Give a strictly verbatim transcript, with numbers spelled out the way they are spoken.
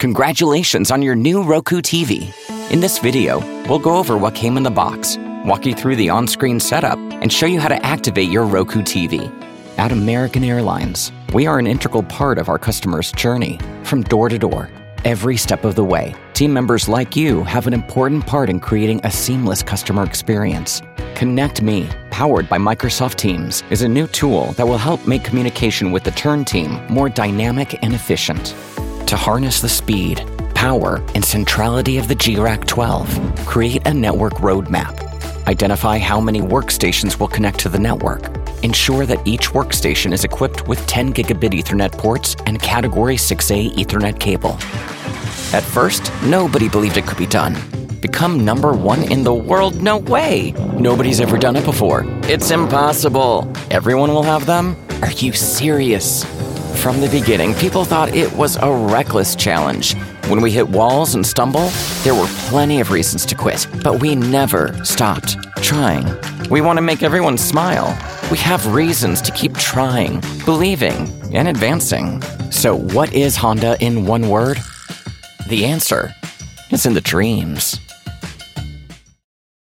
Congratulations on your new Roku T V. In this video, we'll go over what came in the box, walk you through the on-screen setup, and show you how to activate your Roku T V. At American Airlines, we are an integral part of our customers' journey, from door to door. Every step of the way, team members like you have an important part in creating a seamless customer experience. ConnectMe, powered by Microsoft Teams, is a new tool that will help make communication with the Turn team more dynamic and efficient. To harness the speed, power, and centrality of the G RAC twelve, create a network roadmap. Identify how many workstations will connect to the network. Ensure that each workstation is equipped with ten gigabit Ethernet ports and Category six A Ethernet cable. At first, nobody believed it could be done. Become number one in the world? No way! Nobody's ever done it before. It's impossible. Everyone will have them? Are you serious? From the beginning, people thought it was a reckless challenge. When we hit walls and stumble, there were plenty of reasons to quit, but we never stopped trying. We want to make everyone smile. We have reasons to keep trying, believing, and advancing. So what is Honda in one word? The answer is in the dreams.